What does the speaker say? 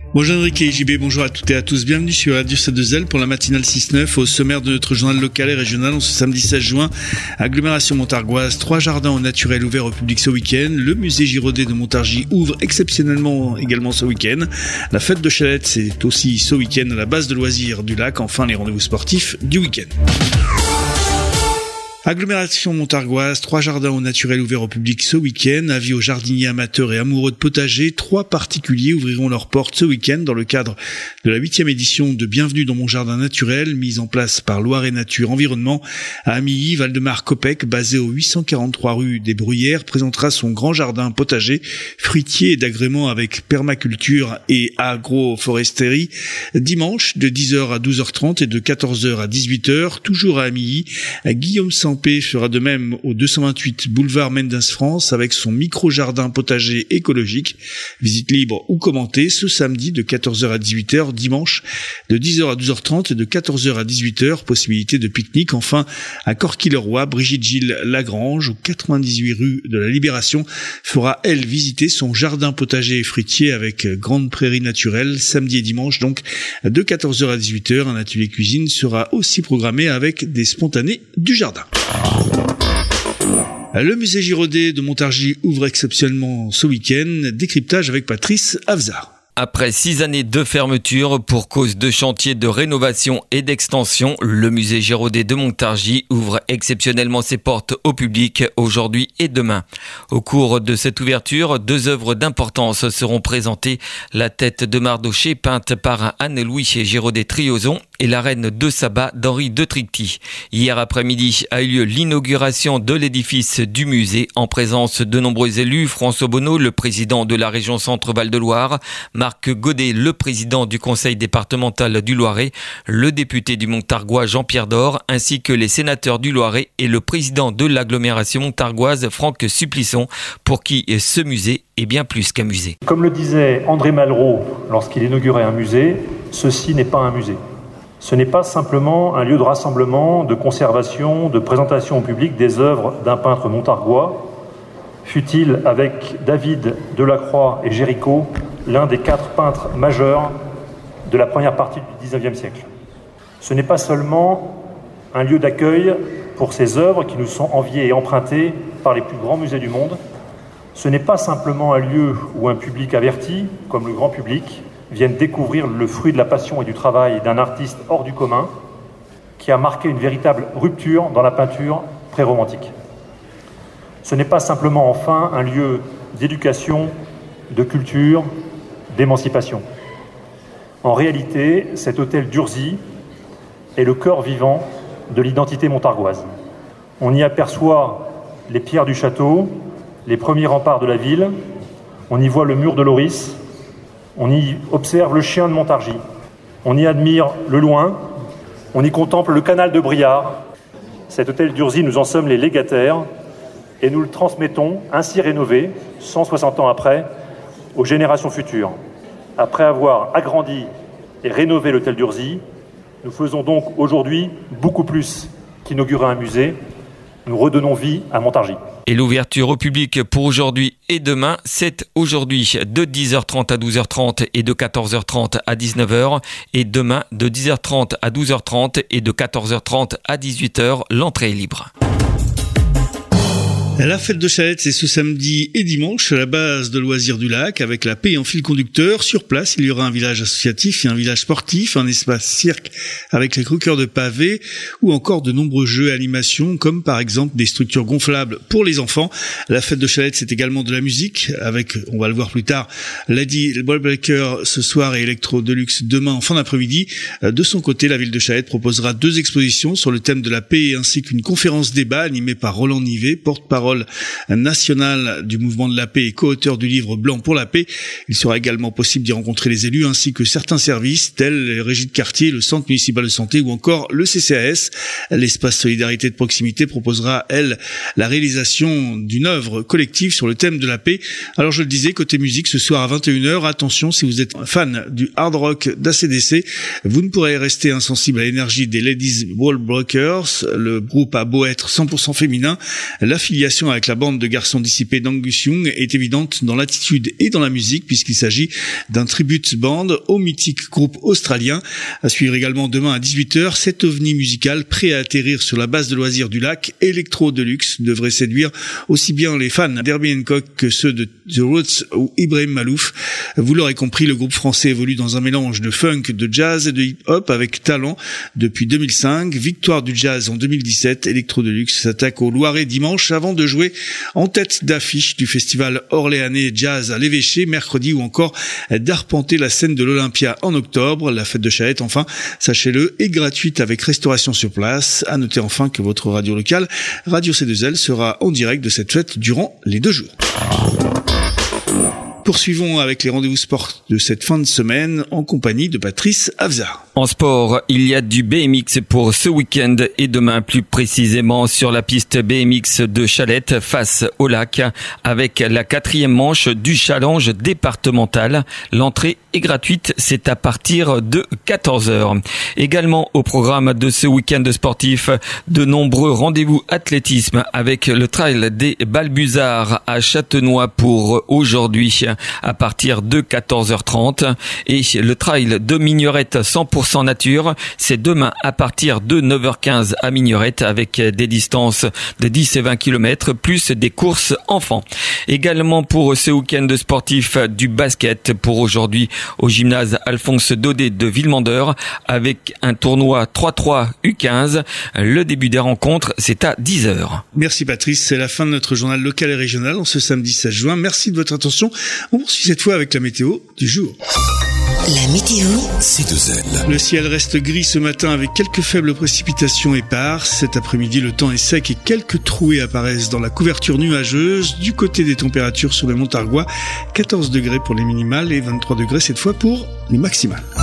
Bonjour Enrique et JB, bonjour à toutes et à tous, bienvenue sur Radio C2L pour la matinale 6-9 au sommaire de notre journal local et régional en ce samedi 16 juin. Agglomération montargoise, 3 jardins au naturel ouverts au public ce week-end. Le musée Girodet de Montargis ouvre exceptionnellement également ce week-end. La fête de Chalette, c'est aussi ce week-end à la base de loisirs du lac. Enfin, les rendez-vous sportifs du week-end. Agglomération montargoise, 3 jardins au naturel ouverts au public ce week-end. Avis aux jardiniers amateurs et amoureux de potager, 3 particuliers ouvriront leurs portes ce week-end dans le cadre de la 8e édition de Bienvenue dans mon jardin naturel, mise en place par Loire et Nature Environnement. À Amilly, Val-de-Marne Copec, basé au 843 rue des Bruyères, présentera son grand jardin potager, fruitier et d'agrément avec permaculture et agroforesterie, dimanche de 10h à 12h30 et de 14h à 18h, toujours à Amilly. Guillaume Sampé fera de même au 228 boulevard Mendes France avec son micro-jardin potager écologique. Visite libre ou commentée ce samedi de 14h à 18h, dimanche de 10h à 12h30 et de 14h à 18h, possibilité de pique-nique. Enfin, à Corquille-le-Roi, Brigitte Gilles Lagrange, au 98 rue de la Libération, fera, elle, visiter son jardin potager et fruitier avec grande prairie naturelle, samedi et dimanche, donc de 14h à 18h. Un atelier cuisine sera aussi programmé avec des spontanés du jardin. Le musée Girodet de Montargis ouvre exceptionnellement ce week-end. Décryptage avec Patrice Avzar. Après 6 années de fermeture pour cause de chantiers de rénovation et d'extension, le musée Girodet de Montargis ouvre exceptionnellement ses portes au public aujourd'hui et demain. Au cours de cette ouverture, 2 œuvres d'importance seront présentées. La tête de Mardochée peinte par Anne-Louis Girodet-Triozon et la reine de Saba d'Henri de Tricty. Hier après-midi a eu lieu l'inauguration de l'édifice du musée en présence de nombreux élus. François Bonneau, le président de la région Centre-Val de Loire, Marc Godet, le président du conseil départemental du Loiret, le député du Montargois Jean-Pierre Dor, ainsi que les sénateurs du Loiret et le président de l'agglomération montargoise Franck Supplisson, pour qui ce musée est bien plus qu'un musée. Comme le disait André Malraux lorsqu'il inaugurait un musée, ceci n'est pas un musée. Ce n'est pas simplement un lieu de rassemblement, de conservation, de présentation au public des œuvres d'un peintre montargois, fut-il avec David Delacroix et Géricault, l'un des 4 peintres majeurs de la première partie du XIXe siècle. Ce n'est pas seulement un lieu d'accueil pour ces œuvres qui nous sont enviées et empruntées par les plus grands musées du monde. Ce n'est pas simplement un lieu où un public averti, comme le grand public, vienne découvrir le fruit de la passion et du travail d'un artiste hors du commun qui a marqué une véritable rupture dans la peinture pré-romantique. Ce n'est pas simplement, enfin, un lieu d'éducation, de culture, d'émancipation. En réalité, cet hôtel d'Urzy est le cœur vivant de l'identité montargoise. On y aperçoit les pierres du château, les premiers remparts de la ville, on y voit le mur de Loris, on y observe le chien de Montargis, on y admire le loin, on y contemple le canal de Briard. Cet hôtel d'Urzy, nous en sommes les légataires et nous le transmettons, ainsi rénové, 160 ans après, aux générations futures. Après avoir agrandi et rénové l'hôtel d'Urzy, nous faisons donc aujourd'hui beaucoup plus qu'inaugurer un musée. Nous redonnons vie à Montargis. Et l'ouverture au public pour aujourd'hui et demain, c'est aujourd'hui de 10h30 à 12h30 et de 14h30 à 19h. Et demain, de 10h30 à 12h30 et de 14h30 à 18h, l'entrée est libre. La fête de Chalette, c'est ce samedi et dimanche à la base de loisirs du lac avec la paix en fil conducteur. Sur place, il y aura un village associatif et un village sportif, un espace cirque avec les croqueurs de pavés ou encore de nombreux jeux et animations comme par exemple des structures gonflables pour les enfants. La fête de Chalette, c'est également de la musique avec, on va le voir plus tard, Lady Ballbreaker ce soir et Electro Deluxe demain en fin d'après-midi. De son côté, la ville de Chalette proposera 2 expositions sur le thème de la paix ainsi qu'une conférence débat animée par Roland Nivet, porte-parole national du mouvement de la paix et co-auteur du livre Blanc pour la paix. Il sera également possible d'y rencontrer les élus ainsi que certains services tels les régies de quartier, le centre municipal de santé ou encore le CCAS. L'espace solidarité de proximité proposera, elle, la réalisation d'une œuvre collective sur le thème de la paix. Alors je le disais, côté musique, ce soir à 21h, attention, si vous êtes fan du hard rock d'ACDC, vous ne pourrez rester insensible à l'énergie des Ladies Ballbreakers. Le groupe a beau être 100% féminin, l'affiliation connexion avec la bande de garçons dissipés d'Angus Young est évidente dans l'attitude et dans la musique, puisqu'il s'agit d'un tribute band au mythique groupe australien. À suivre également demain à 18h, cet ovni musical prêt à atterrir sur la base de loisirs du lac, Electro Deluxe, devrait séduire aussi bien les fans d'Herbie Hancock que ceux de The Roots ou Ibrahim Malouf. Vous l'aurez compris, le groupe français évolue dans un mélange de funk, de jazz et de hip-hop avec talent depuis 2005. Victoire du jazz en 2017, Electro Deluxe s'attaque au Loiret dimanche avant de jouer en tête d'affiche du festival orléanais Jazz à l'Évêché mercredi, ou encore d'arpenter la scène de l'Olympia en octobre. La fête de Chalette, enfin, sachez-le, est gratuite avec restauration sur place. À noter enfin que votre radio locale, Radio C2L, sera en direct de cette fête durant les 2 jours. Poursuivons avec les rendez-vous sport de cette fin de semaine en compagnie de Patrice Afzard. En sport, il y a du BMX pour ce week-end et demain, plus précisément sur la piste BMX de Chalette face au lac, avec la 4e manche du challenge départemental. L'entrée est gratuite, c'est à partir de 14h. Également au programme de ce week-end sportif, de nombreux rendez-vous athlétisme avec le trail des Balbuzards à Châtenois pour aujourd'hui à partir de 14h30 et le trail de Mignerette 100% nature, c'est demain à partir de 9h15 à Mignerette avec des distances de 10 et 20 km plus des courses enfants. Également pour ce week-end sportif, du basket pour aujourd'hui au gymnase Alphonse Daudet de Villemandeur avec un tournoi 3-3 U15. Le début des rencontres, c'est à 10h. Merci Patrice, c'est la fin de notre journal local et régional en ce samedi 16 juin. Merci de votre attention. On poursuit cette fois avec la météo du jour. La météo C2L. Le ciel reste gris ce matin avec quelques faibles précipitations éparses. Cet après-midi, le temps est sec et quelques trouées apparaissent dans la couverture nuageuse. Du côté des températures sur le Montargois, 14 degrés pour les minimales et 23 degrés cette fois pour les maximales.